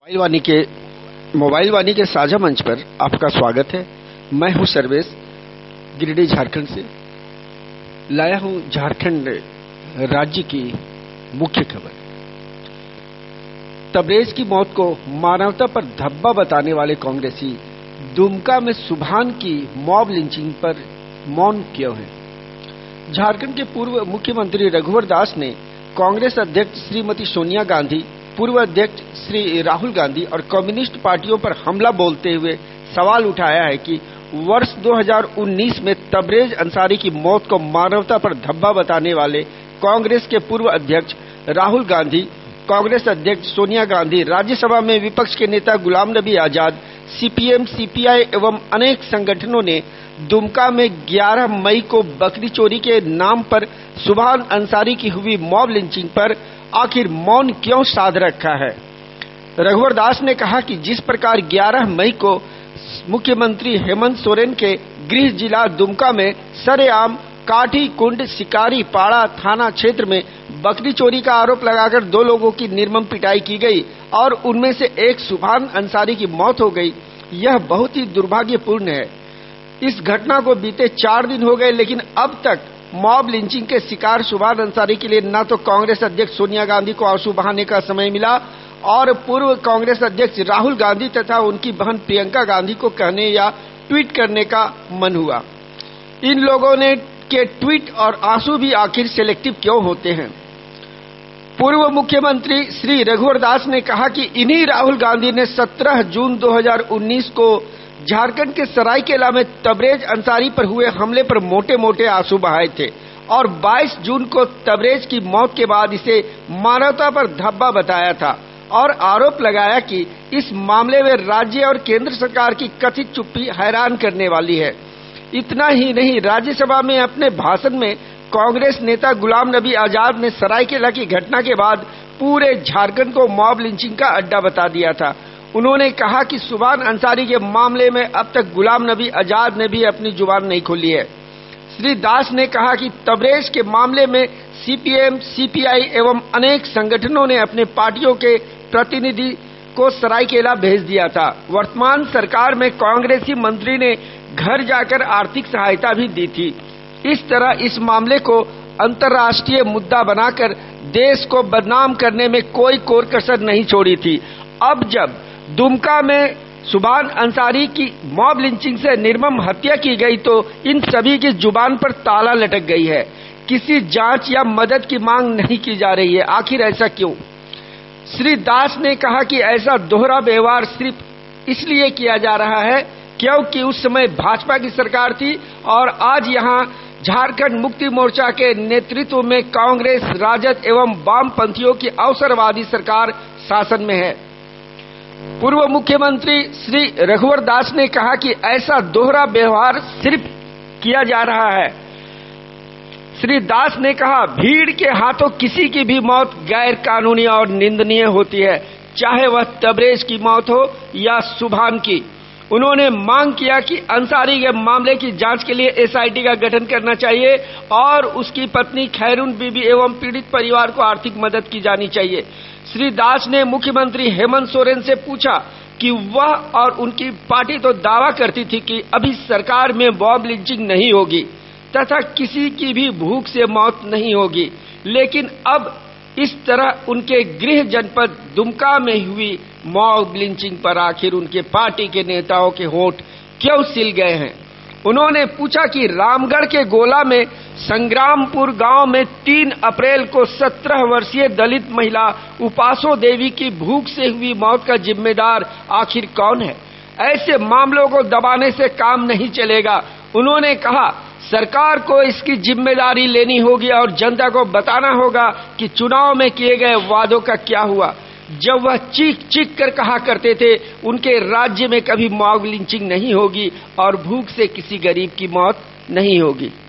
Mobile वाणी के साझा मंच पर आपका स्वागत है। मैं हूं सर्वेश, गिरिडीह झारखंड से लाया हूं झारखंड राज्य की मुख्य खबर। तबरेज की मौत को मानवता पर धब्बा बताने वाले कांग्रेसी दुमका में सुभान की मॉब लिंचिंग पर मौन क्यों है? झारखंड के पूर्व मुख्यमंत्री रघुवर दास ने कांग्रेस अध्यक्ष श्रीमती सोनिया गांधी, पूर्व अध्यक्ष श्री राहुल गांधी और कम्युनिस्ट पार्टियों पर हमला बोलते हुए सवाल उठाया है कि वर्ष 2019 में तबरेज अंसारी की मौत को मानवता पर धब्बा बताने वाले कांग्रेस के पूर्व अध्यक्ष राहुल गांधी, कांग्रेस अध्यक्ष सोनिया गांधी, राज्यसभा में विपक्ष के नेता गुलाम नबी आजाद, सीपीएम, सीपीआई एवं अनेक संगठनों ने दुमका में 11 मई को बकरी चोरी के नाम पर सुभान अंसारी की हुई मॉब लिंचिंग पर आखिर मौन क्यों साध रखा है? रघुवर दास ने कहा कि जिस प्रकार 11 मई को मुख्यमंत्री हेमंत सोरेन के गृह जिला दुमका में सरेआम काठी कुंड शिकारी पाड़ा थाना क्षेत्र में बकरी चोरी का आरोप लगाकर 2 लोगों की निर्मम पिटाई की गई और उनमें से एक सुभान अंसारी की मौत हो गई, यह बहुत ही दुर्भाग्यपूर्ण है। इस घटना को बीते 4 दिन हो गए, लेकिन अब तक मॉब लिंचिंग के शिकार सुभान अंसारी के लिए न तो कांग्रेस अध्यक्ष सोनिया गांधी को आंसू बहाने का समय मिला और पूर्व कांग्रेस अध्यक्ष राहुल गांधी तथा उनकी बहन प्रियंका गांधी को कहने या ट्वीट करने का मन हुआ। इन लोगों ने के ट्वीट और आंसू भी आखिर सेलेक्टिव क्यों होते हैं? पूर्व मुख्यमंत्री श्री रघुवर दास ने कहा कि इन्हीं राहुल गांधी ने 17 जून 2019 को झारखंड के सरायकेला में तबरेज अंसारी पर हुए हमले पर मोटे-मोटे आंसू बहाए थे और 22 जून को तबरेज की मौत के बाद इसे मानवता पर धब्बा बताया था और आरोप लगाया कि इस मामले में राज्य और केंद्र सरकार की कथित चुप्पी हैरान करने वाली है। इतना ही नहीं, राज्यसभा में अपने भाषण में कांग्रेस नेता गुलाम नबी आजाद ने सरायकेला की घटना के बाद पूरे झारखंड को मॉब लिंचिंग का अड्डा बता दिया था। उन्होंने कहा कि सुभान अंसारी के मामले में अब तक गुलाम नबी आजाद ने भी अपनी जुबान नहीं खोली है। श्री दास ने कहा कि तबरेज के मामले में सीपीएम, सीपीआई एवं अनेक संगठनों ने अपने पार्टियों के प्रतिनिधि को सरायकेला भेज दिया था। वर्तमान सरकार में कांग्रेसी मंत्री ने घर जाकर आर्थिक सहायता भी दी थी। इस तरह इस मामले को अंतर्राष्ट्रीय मुद्दा बनाकर देश को बदनाम करने में कोई कोर कसर नहीं छोड़ी थी। अब जब दुमका में सुभान अंसारी की मॉब लिंचिंग से निर्मम हत्या की गई तो इन सभी की जुबान पर ताला लटक गई है। किसी जांच या मदद की मांग नहीं की जा रही है। आखिर ऐसा क्यों? श्री दास ने कहा कि ऐसा दोहरा व्यवहार सिर्फ इसलिए किया जा रहा है क्योंकि उस समय भाजपा की सरकार थी और आज यहाँ झारखंड मुक्ति मोर्चा के नेतृत्व में कांग्रेस, राजद एवं वामपंथियों की अवसरवादी सरकार शासन में है। पूर्व मुख्यमंत्री श्री रघुवर दास ने कहा कि ऐसा दोहरा व्यवहार सिर्फ किया जा रहा है। श्री दास ने कहा, भीड़ के हाथों किसी की भी मौत गैर कानूनी और निंदनीय होती है, चाहे वह तबरेज की मौत हो या सुभान की। उन्होंने मांग किया कि अंसारी के मामले की जांच के लिए एसआईटी का गठन करना चाहिए और उसकी पत्नी खैरून बीबी एवं पीड़ित परिवार को आर्थिक मदद की जानी चाहिए। श्री दास ने मुख्यमंत्री हेमंत सोरेन से पूछा कि वह और उनकी पार्टी तो दावा करती थी कि अभी सरकार में मॉब लिंचिंग नहीं होगी तथा किसी की भी भूख से मौत नहीं होगी, लेकिन अब इस तरह उनके गृह जनपद दुमका में हुई मॉब लिंचिंग पर आखिर उनके पार्टी के नेताओं के होंठ क्यों सिल गए हैं? उन्होंने पूछा कि रामगढ़ के गोला में संग्रामपुर गांव में 3 अप्रैल को 17 वर्षीय दलित महिला उपासो देवी की भूख से हुई मौत का जिम्मेदार आखिर कौन है? ऐसे मामलों को दबाने से काम नहीं चलेगा। उन्होंने कहा, सरकार को इसकी जिम्मेदारी लेनी होगी और जनता को बताना होगा कि चुनाव में किए गए वादों का क्या हुआ। जब वह चीख कर कहा करते थे उनके राज्य में कभी मॉब लिंचिंग नहीं होगी और भूख से किसी गरीब की मौत नहीं होगी।